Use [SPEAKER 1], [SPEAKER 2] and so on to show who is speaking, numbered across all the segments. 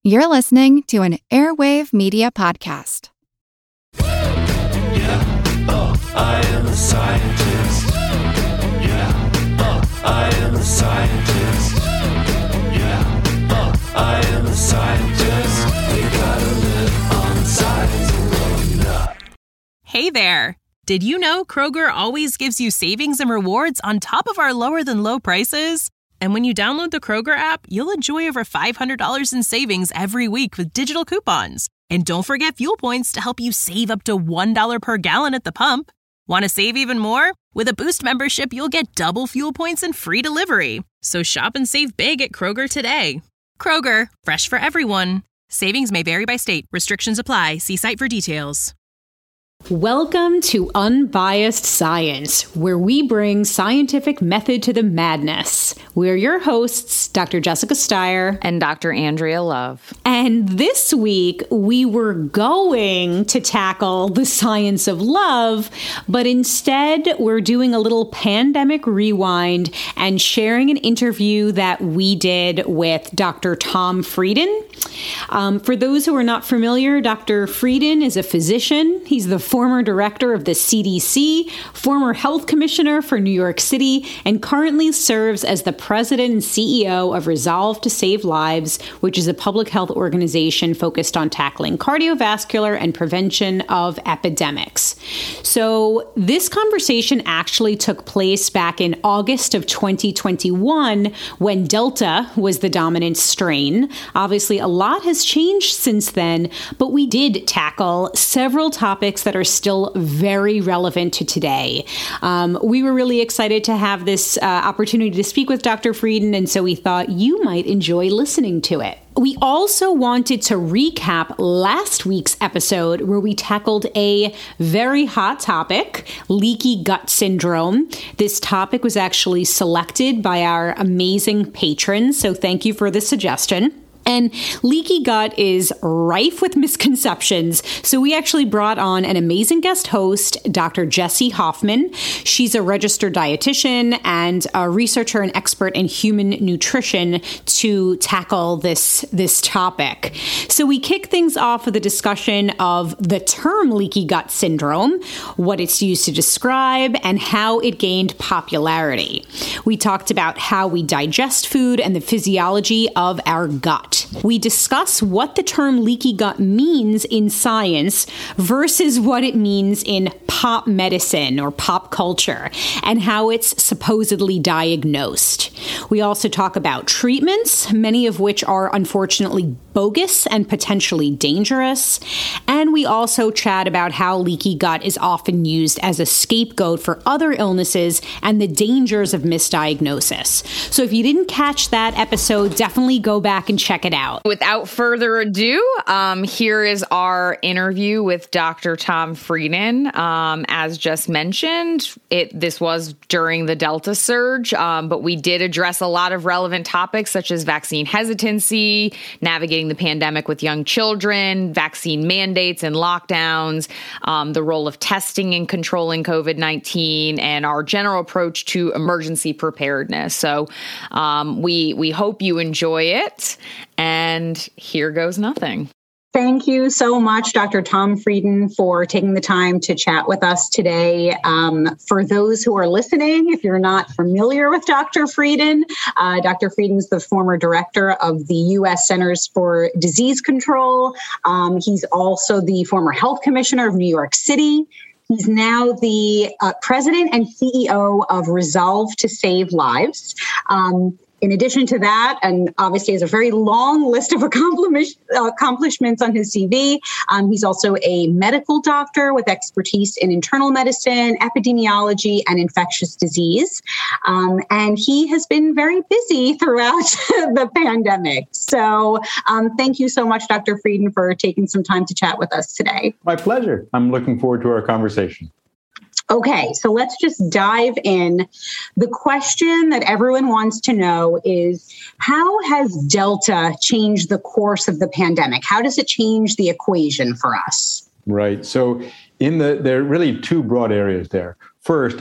[SPEAKER 1] You're listening to an Airwave Media Podcast.
[SPEAKER 2] I am a scientist. I am a scientist. I am a scientist. We gotta live on science alone.
[SPEAKER 3] Hey there! Did you know Kroger always gives you savings and rewards on top of our lower than low prices? And when you download the Kroger app, you'll enjoy over $500 in savings every week with digital coupons. And don't forget fuel points to help you save up to $1 per gallon at the pump. Want to save even more? With a Boost membership, you'll get double fuel points and free delivery. So shop and save big at Kroger today. Kroger, fresh for everyone. Savings may vary by state. Restrictions apply. See site for details.
[SPEAKER 4] Welcome to Unbiased Science, where we bring scientific method to the madness. We're your hosts, Dr. Jessica Steyer
[SPEAKER 5] and Dr. Andrea Love.
[SPEAKER 4] And this week, we were going to tackle the science of love, but instead, we're doing a little pandemic rewind and sharing an interview that we did with Dr. Tom Frieden. For those who are not familiar, Dr. Frieden is a physician. He's the former director of the CDC, former health commissioner for New York City, and currently serves as the president and CEO of Resolve to Save Lives, which is a public health organization focused on tackling cardiovascular and prevention of epidemics. So this conversation actually took place back in August of 2021 when Delta was the dominant strain. Obviously, a lot has changed since then, but we did tackle several topics that are still very relevant to today. We were really excited to have this opportunity to speak with Dr. Frieden, and so we thought you might enjoy listening to it. We also wanted to recap last week's episode where we tackled a very hot topic, leaky gut syndrome. This topic was actually selected by our amazing patrons, so thank you for the suggestion. And leaky gut is rife with misconceptions. So we actually brought on an amazing guest host, Dr. Jessie Hoffman. She's a registered dietitian and a researcher and expert in human nutrition to tackle this topic. So we kick things off with a discussion of the term leaky gut syndrome, what it's used to describe, and how it gained popularity. We talked about how we digest food and the physiology of our gut. We discuss what the term leaky gut means in science versus what it means in pop medicine or pop culture and how it's supposedly diagnosed. We also talk about treatments, many of which are unfortunately bogus and potentially dangerous. And we also chat about how leaky gut is often used as a scapegoat for other illnesses and the dangers of misdiagnosis. So if you didn't catch that episode, definitely go back and check it out.
[SPEAKER 5] Without further ado, here is our interview with Dr. Tom Frieden. As just mentioned, this was during the Delta surge, but we did address a lot of relevant topics such as vaccine hesitancy, navigating the pandemic with young children, vaccine mandates and lockdowns, the role of testing in controlling COVID-19, and our general approach to emergency preparedness. So we hope you enjoy it. And here goes nothing.
[SPEAKER 6] Thank you so much, Dr. Tom Frieden, for taking the time to chat with us today. For those who are listening, if you're not familiar with Dr. Frieden, Dr. Frieden is the former director of the U.S. Centers for Disease Control. He's also the former health commissioner of New York City. He's now the president and CEO of Resolve to Save Lives. In addition to that, and obviously has a very long list of accomplishments on his CV, he's also a medical doctor with expertise in internal medicine, epidemiology, and infectious disease. And he has been very busy throughout the pandemic. So thank you so much, Dr. Frieden, for taking some time to chat with us today.
[SPEAKER 7] My pleasure. I'm looking forward to our conversation.
[SPEAKER 6] Okay, so let's just dive in. The question that everyone wants to know is, how has Delta changed the course of the pandemic? How does it change the equation for us?
[SPEAKER 7] Right. So there are really two broad areas there. First,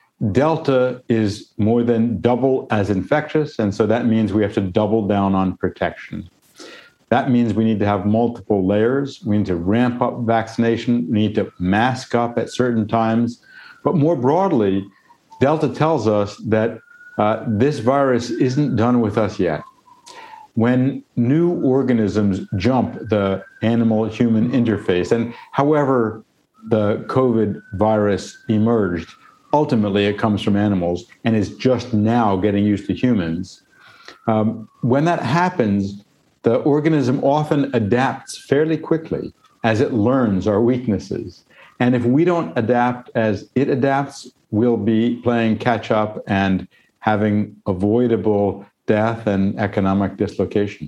[SPEAKER 7] Delta is more than double as infectious, and so that means we have to double down on protection. That means we need to have multiple layers. We need to ramp up vaccination. We need to mask up at certain times. But more broadly, Delta tells us that this virus isn't done with us yet. When new organisms jump the animal-human interface, and however the COVID virus emerged, ultimately it comes from animals and is just now getting used to humans. When that happens, the organism often adapts fairly quickly as it learns our weaknesses. And if we don't adapt as it adapts, we'll be playing catch up and having avoidable death and economic dislocation.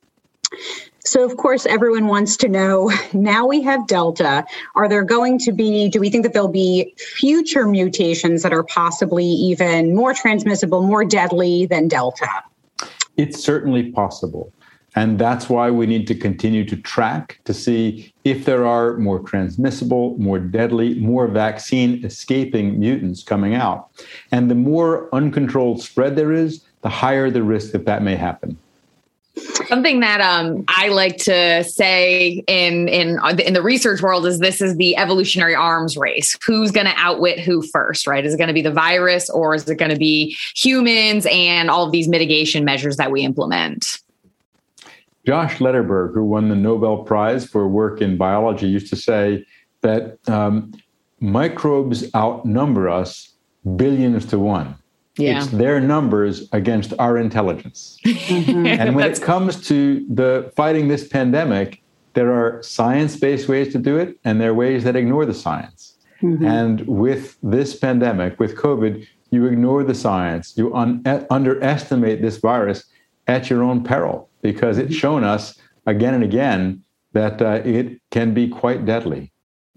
[SPEAKER 6] So, of course, everyone wants to know, now we have Delta, are there going to be, do we think that there'll be future mutations that are possibly even more transmissible, more deadly than Delta?
[SPEAKER 7] It's certainly possible. And that's why we need to continue to track to see if there are more transmissible, more deadly, more vaccine-escaping mutants coming out. And the more uncontrolled spread there is, the higher the risk that that may happen.
[SPEAKER 5] Something that I like to say in the research world is this is the evolutionary arms race. Who's going to outwit who first, right? Is it going to be the virus, or is it going to be humans and all of these mitigation measures that we implement?
[SPEAKER 7] Josh Lederberg, who won the Nobel Prize for work in biology, used to say that microbes outnumber us billions to one. Yeah. It's their numbers against our intelligence. And when it comes to the fighting this pandemic, there are science-based ways to do it, and there are ways that ignore the science. And with this pandemic, with COVID, you ignore the science. You underestimate this virus at your own peril, because it's shown us again and again that it can be quite deadly.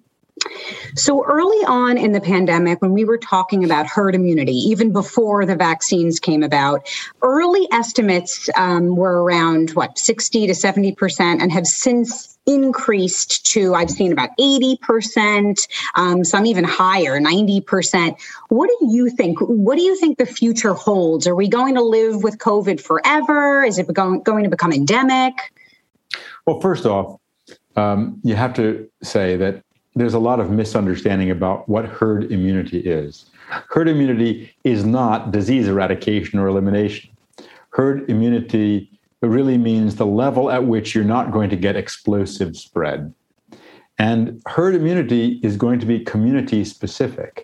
[SPEAKER 6] So early on in the pandemic, when we were talking about herd immunity, even before the vaccines came about, early estimates were around, 60 to 70%, and have since increased to, I've seen about 80%, some even higher, 90%. What do you think? What do you think the future holds? Are we going to live with COVID forever? Is it going to become endemic?
[SPEAKER 7] Well, first off, you have to say that there's a lot of misunderstanding about what herd immunity is. Herd immunity is not disease eradication or elimination. Herd immunity really means the level at which you're not going to get explosive spread. And herd immunity is going to be community specific.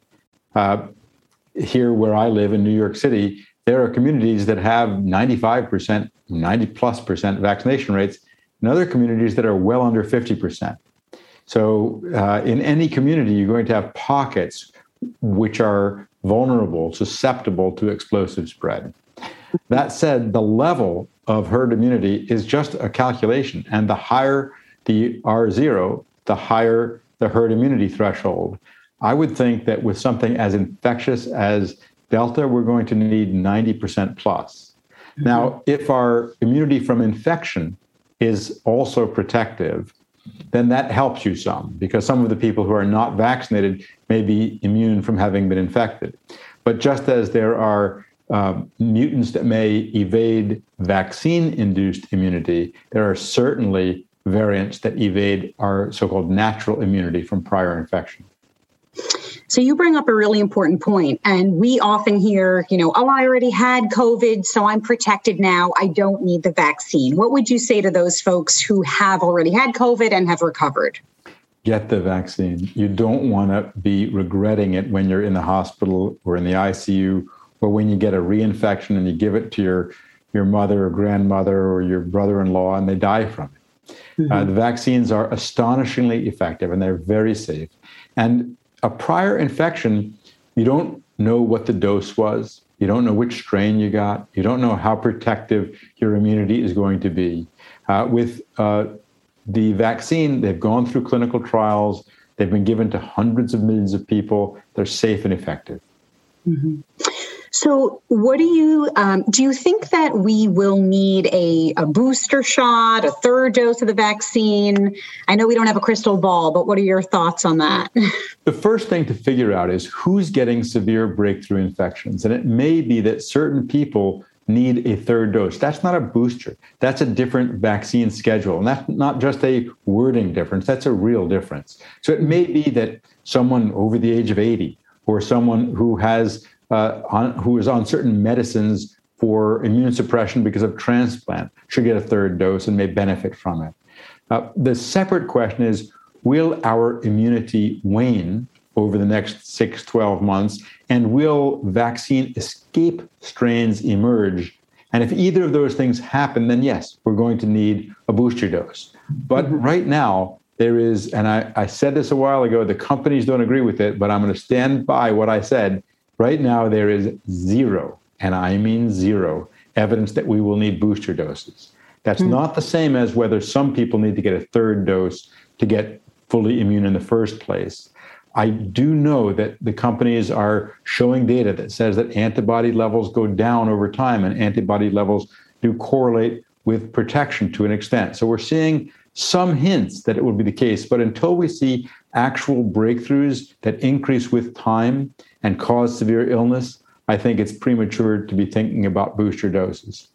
[SPEAKER 7] Here where I live in New York City, there are communities that have 95%, 90+% vaccination rates, and other communities that are well under 50%. So in any community, you're going to have pockets which are vulnerable, susceptible to explosive spread. That said, the level of herd immunity is just a calculation. And the higher the R0, the higher the herd immunity threshold. I would think that with something as infectious as Delta, we're going to need 90% plus. Now, if our immunity from infection is also protective, then that helps you some, because some of the people who are not vaccinated may be immune from having been infected. But just as there are mutants that may evade vaccine-induced immunity, there are certainly variants that evade our so-called natural immunity from prior infection.
[SPEAKER 6] So you bring up a really important point, and we often hear, oh, I already had COVID, so I'm protected now. I don't need the vaccine. What would you say to those folks who have already had COVID and have recovered?
[SPEAKER 7] Get the vaccine. You don't want to be regretting it when you're in the hospital or in the ICU, or when you get a reinfection and you give it to your mother or grandmother or your brother-in-law and they die from it. The vaccines are astonishingly effective and they're very safe. And a prior infection, you don't know what the dose was. You don't know which strain you got. You don't know how protective your immunity is going to be. With the vaccine, they've gone through clinical trials. They've been given to hundreds of millions of people. They're safe and effective.
[SPEAKER 6] So what do you think that we will need a booster shot, a third dose of the vaccine? I know we don't have a crystal ball, but what are your thoughts on that?
[SPEAKER 7] The first thing to figure out is who's getting severe breakthrough infections. And it may be that certain people need a third dose. That's not a booster. That's a different vaccine schedule. And that's not just a wording difference. That's a real difference. So it may be that someone over the age of 80 or someone who is on certain medicines for immune suppression because of transplant should get a third dose and may benefit from it. The separate question is, will our immunity wane over the next 6, 12 months? And will vaccine escape strains emerge? And if either of those things happen, then yes, we're going to need a booster dose. But right now, there is, and I said this a while ago, the companies don't agree with it, but I'm going to stand by what I said. Right now, there is zero, and I mean zero, evidence that we will need booster doses. That's not the same as whether some people need to get a third dose to get fully immune in the first place. I do know that the companies are showing data that says that antibody levels go down over time, and antibody levels do correlate with protection to an extent. So we're seeing some hints that it will be the case, but until we see actual breakthroughs that increase with time and cause severe illness, I think it's premature to be thinking about booster doses.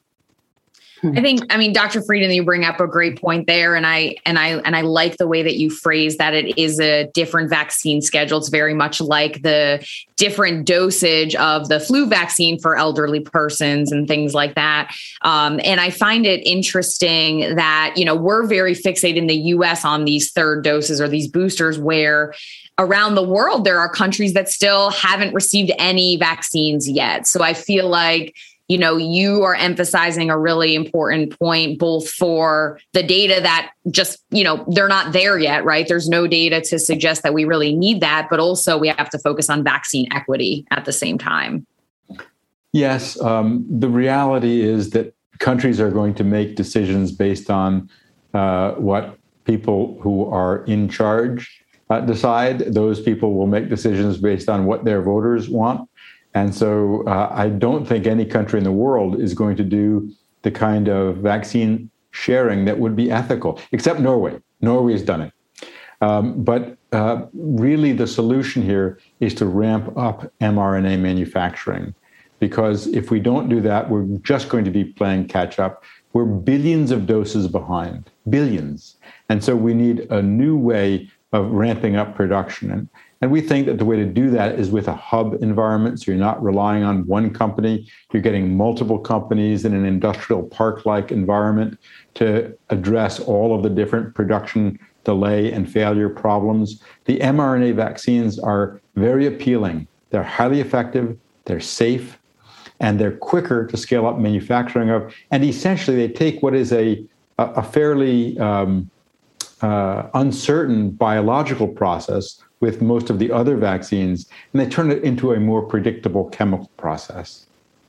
[SPEAKER 5] I mean, Dr. Frieden, you bring up a great point there. And I like the way that you phrase that it is a different vaccine schedule. It's very much like the different dosage of the flu vaccine for elderly persons and things like that. And I find it interesting that, we're very fixated in the US on these third doses or these boosters, where around the world, there are countries that still haven't received any vaccines yet. So I feel like, you are emphasizing a really important point, both for the data that just, they're not there yet, right? There's no data to suggest that we really need that, but also we have to focus on vaccine equity at the same time.
[SPEAKER 7] Yes. The reality is that countries are going to make decisions based on what people who are in charge decide. Those people will make decisions based on what their voters want. And so I don't think any country in the world is going to do the kind of vaccine sharing that would be ethical, except Norway. Norway's done it. But really the solution here is to ramp up mRNA manufacturing, because if we don't do that, we're just going to be playing catch up. We're billions of doses behind, billions. And so we need a new way of ramping up production. And we think that the way to do that is with a hub environment. So you're not relying on one company. You're getting multiple companies in an industrial park-like environment to address all of the different production delay and failure problems. The mRNA vaccines are very appealing. They're highly effective, they're safe, and they're quicker to scale up manufacturing of. And essentially, they take what is a fairly uncertain biological process with most of the other vaccines, and they turn it into a more predictable chemical process.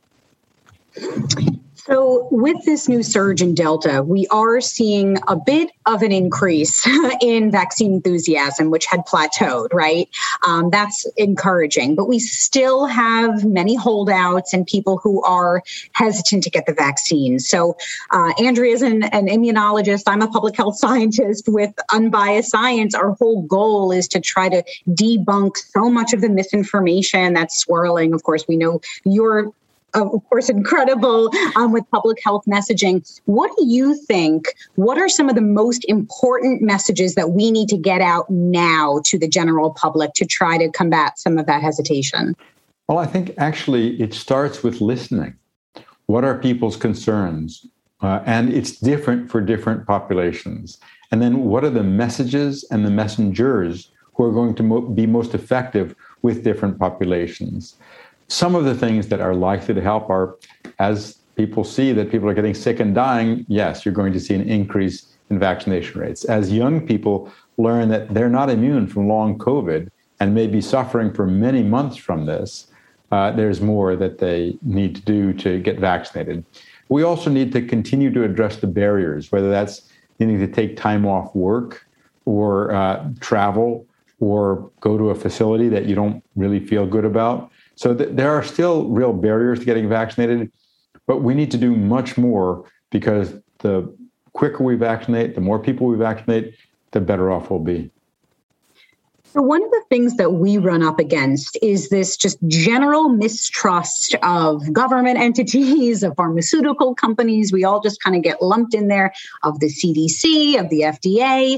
[SPEAKER 6] So with this new surge in Delta, we are seeing a bit of an increase in vaccine enthusiasm, which had plateaued, right? That's encouraging, but we still have many holdouts and people who are hesitant to get the vaccine. So Andrea is an immunologist. I'm a public health scientist with unbiased science. Our whole goal is to try to debunk so much of the misinformation that's swirling. Of course, we know you're of course, incredible with public health messaging. What do you think? What are some of the most important messages that we need to get out now to the general public to try to combat some of that hesitation?
[SPEAKER 7] Well, I think actually it starts with listening. What are people's concerns? And it's different for different populations. And then what are the messages and the messengers who are going to be most effective with different populations? Some of the things that are likely to help are, as people see that people are getting sick and dying, yes, you're going to see an increase in vaccination rates. As young people learn that they're not immune from long COVID and may be suffering for many months from this, there's more that they need to do to get vaccinated. We also need to continue to address the barriers, whether that's needing to take time off work or travel or go to a facility that you don't really feel good about. So there are still real barriers to getting vaccinated, but we need to do much more, because the quicker we vaccinate, the more people we vaccinate, the better off we'll be.
[SPEAKER 6] So one of the things that we run up against is this just general mistrust of government entities, of pharmaceutical companies. We all just kind of get lumped in there, of the CDC, of the FDA.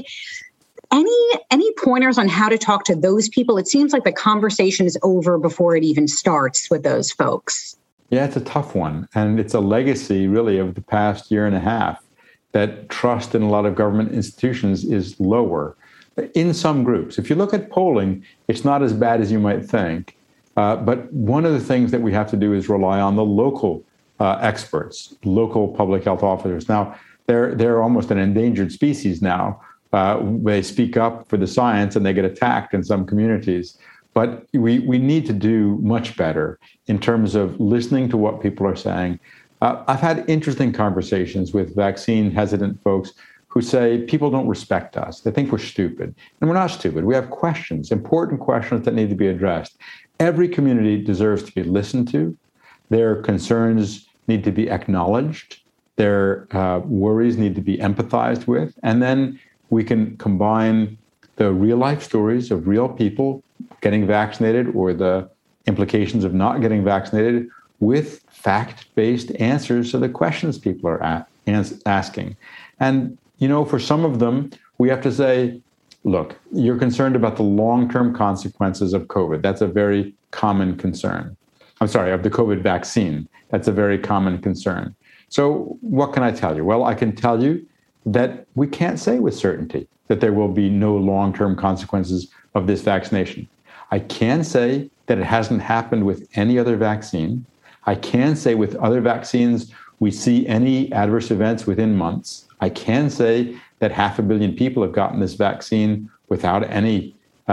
[SPEAKER 6] Any pointers on how to talk to those people? It seems like the conversation is over before it even starts with those folks.
[SPEAKER 7] Yeah, it's a tough one. And it's a legacy, really, of the past year and a half, that trust in a lot of government institutions is lower in some groups. If you look at polling, it's not as bad as you might think. But one of the things that we have to do is rely on the local experts, local public health officers. Now, they're almost an endangered species now. They speak up for the science and they get attacked in some communities. But we need to do much better in terms of listening to what people are saying. I've had interesting conversations with vaccine hesitant folks who say people don't respect us. They think we're stupid. And we're not stupid. We have questions, important questions that need to be addressed. Every community deserves to be listened to. Their concerns need to be acknowledged. Their worries need to be empathized with. And then we can combine the real life stories of real people getting vaccinated or the implications of not getting vaccinated with fact-based answers to the questions people are asking. And, for some of them, we have to say, look, you're concerned about the long-term consequences of COVID. That's a very common concern. Of the COVID vaccine. That's a very common concern. So what can I tell you? Well, I can tell you that we can't say with certainty that there will be no long-term consequences of this vaccination. I can say that it hasn't happened with any other vaccine. I can say with other vaccines, we see any adverse events within months. I can say that 500 million people have gotten this vaccine without any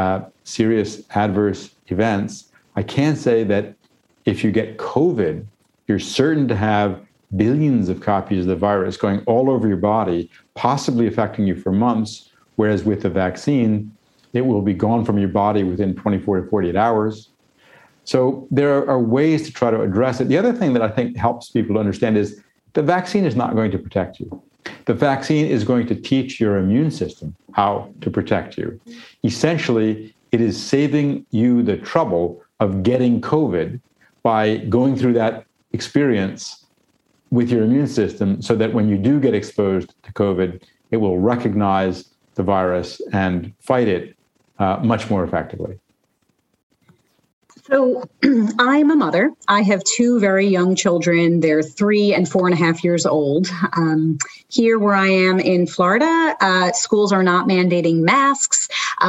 [SPEAKER 7] serious adverse events. I can say that if you get COVID, you're certain to have billions of copies of the virus going all over your body, possibly affecting you for months, whereas with the vaccine, it will be gone from your body within 24 to 48 hours. So there are ways to try to address it. The other thing that I think helps people to understand is the vaccine is not going to protect you. The vaccine is going to teach your immune system how to protect you. Essentially, it is saving you the trouble of getting COVID by going through that experience with your immune system so that when you do get exposed to COVID, it will recognize the virus and fight it much more effectively.
[SPEAKER 6] So I'm a mother. I have two very young children. They're 3 and 4.5 years old. Here where I am in Florida, schools are not mandating masks.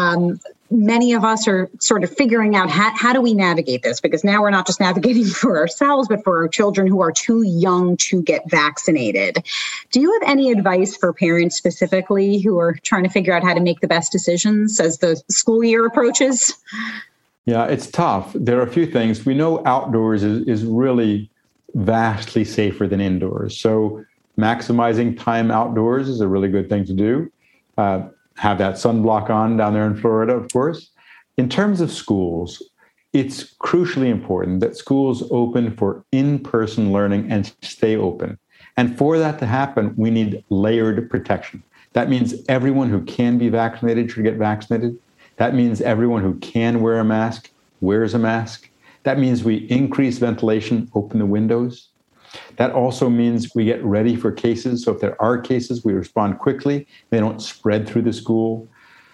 [SPEAKER 6] Many of us are sort of figuring out how do we navigate this? Because now we're not just navigating for ourselves, but for our children who are too young to get vaccinated. Do you have any advice for parents specifically who are trying to figure out how to make the best decisions as the school year approaches?
[SPEAKER 7] Yeah, it's tough. There are a few things. We know outdoors is really vastly safer than indoors. So maximizing time outdoors is a really good thing to do. Have that sunblock on down there in Florida, of course. In terms of schools, it's crucially important that schools open for in-person learning and stay open. And for that to happen, we need layered protection. That means everyone who can be vaccinated should get vaccinated. That means everyone who can wear a mask wears a mask. That means we increase ventilation, open the windows. That also means we get ready for cases. So if there are cases, we respond quickly. They don't spread through the school.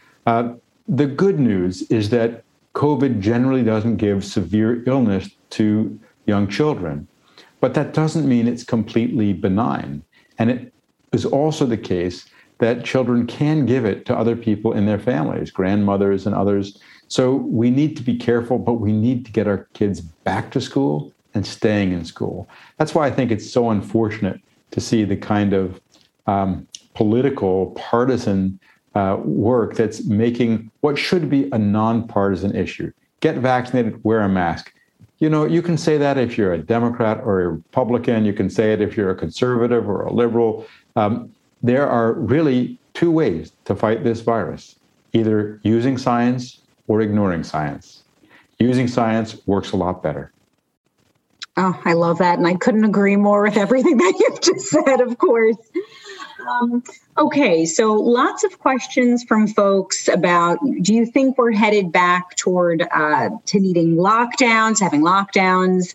[SPEAKER 7] The good news is that COVID generally doesn't give severe illness to young children. But that doesn't mean it's completely benign. And it is also the case that children can give it to other people in their families, grandmothers and others. So we need to be careful, but we need to get our kids back to school and staying in school. That's why I think it's so unfortunate to see the kind of political, partisan work that's making what should be a nonpartisan issue. Get vaccinated, wear a mask. You can say that if you're a Democrat or a Republican. You can say it if you're a conservative or a liberal. There are really two ways to fight this virus, either using science or ignoring science. Using science works a lot better.
[SPEAKER 6] Oh, I love that. And I couldn't agree more with everything that you've just said, of course. Okay, so lots of questions from folks about, do you think we're headed back toward to needing lockdowns, having lockdowns?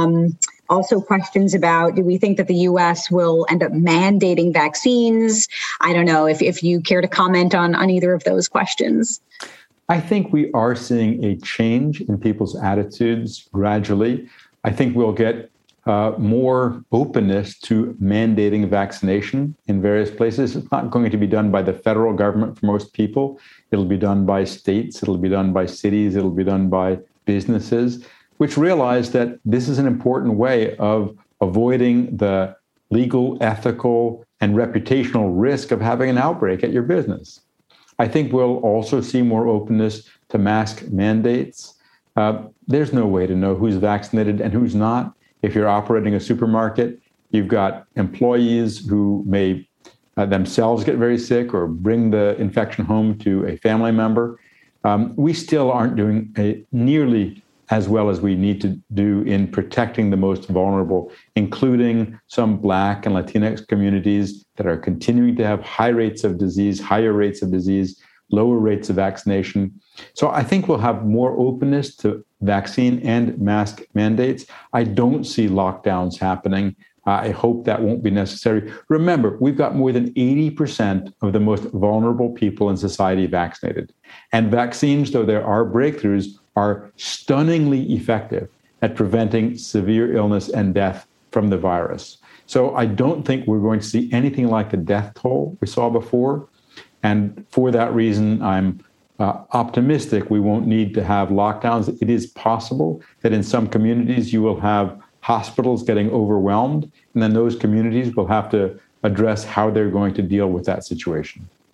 [SPEAKER 6] Also questions about, do we think that the U.S. will end up mandating vaccines? I don't know if you care to comment on either of those questions.
[SPEAKER 7] I think we are seeing a change in people's attitudes gradually. I think we'll get more openness to mandating vaccination in various places. It's not going to be done by the federal government for most people. It'll be done by states. It'll be done by cities. It'll be done by businesses, which realize that this is an important way of avoiding the legal, ethical, and reputational risk of having an outbreak at your business. I think we'll also see more openness to mask mandates. There's no way to know who's vaccinated and who's not. If you're operating a supermarket, you've got employees who may themselves get very sick or bring the infection home to a family member. We still aren't doing nearly as well as we need to do in protecting the most vulnerable, including some Black and Latinx communities that are continuing to have high rates of disease, higher rates of disease, lower rates of vaccination. So I think we'll have more openness to vaccine and mask mandates. I don't see lockdowns happening. I hope that won't be necessary. Remember, we've got more than 80% of the most vulnerable people in society vaccinated. And vaccines, though there are breakthroughs, are stunningly effective at preventing severe illness and death from the virus. So I don't think we're going to see anything like the death toll we saw before. And for that reason, I'm optimistic we won't need to have lockdowns. It is possible that in some communities you will have hospitals getting overwhelmed, and then those communities will have to address how they're going to deal with that situation.